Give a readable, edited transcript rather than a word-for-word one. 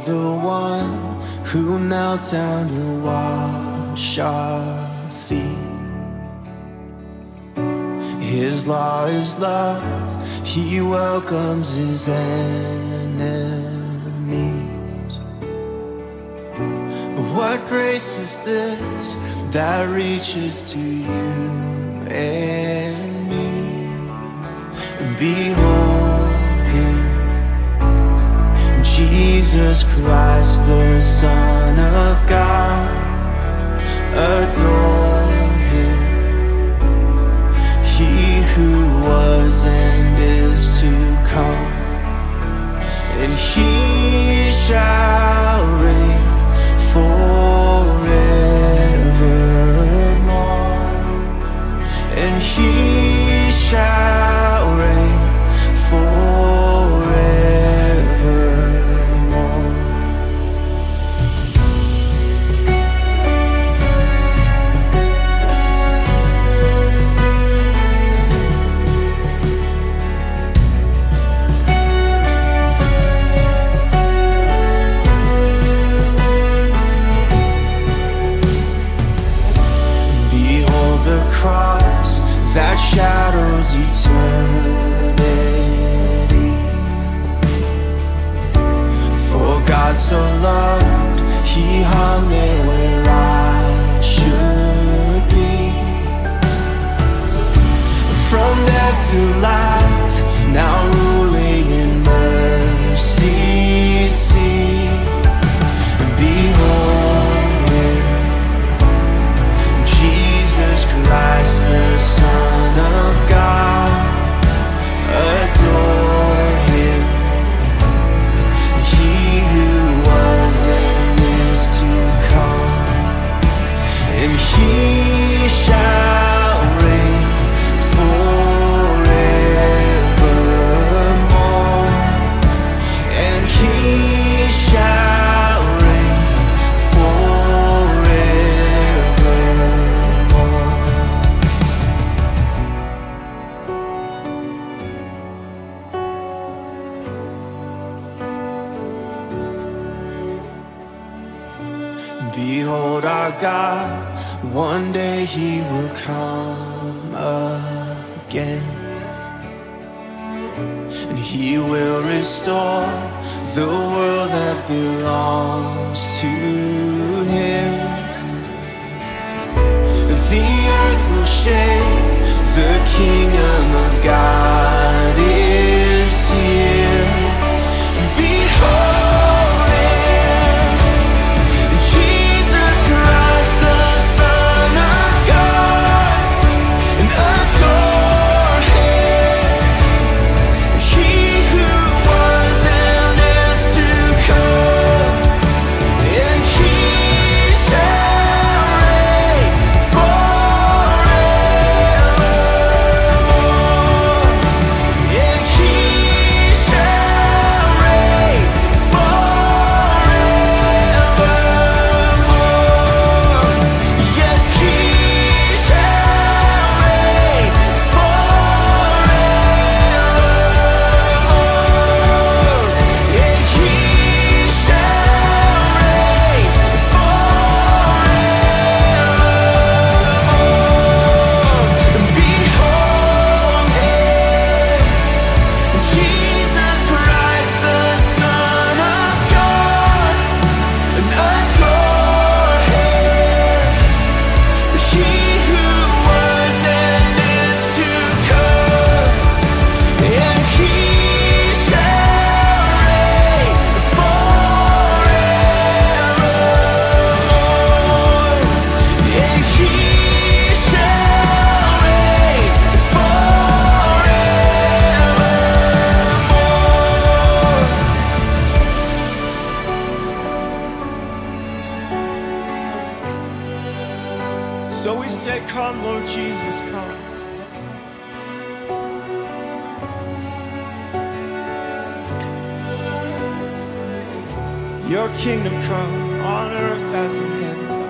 the one who knelt down to wash our feet. His law is love, he welcomes his enemies. What grace is this that reaches to you and me? And behold him, Jesus Christ, the Son of God. Adore him, he who was and is to come, and he shall reign forevermore, and he shall reign forevermore. Behold the cross that shadows eternity. For God so loved, he hung there where I should be. From death to life, now ruling in mercy, see. Behold him, Jesus Christ, the Son of God. Adore him, he who was and is to come, and he shall reign forevermore, and he shall reign forevermore. Behold our God, one day he will come again, and he will restore the world that belongs to him. The earth will shake, the kingdom of God is here. Behold him, Jesus Christ, the Son of God, and adore him, he who was and is to come, and he shall reign forevermore, and he shall reign forevermore. Yes, he shall reign forevermore, and he shall reign forevermore. Behold him, Jesus Christ, the Son of God, and adore him, he who was and is to come, and he shall reign forevermore, and he shall reign forevermore. So we say, come, Lord Jesus, come. Your kingdom come on earth as in heaven.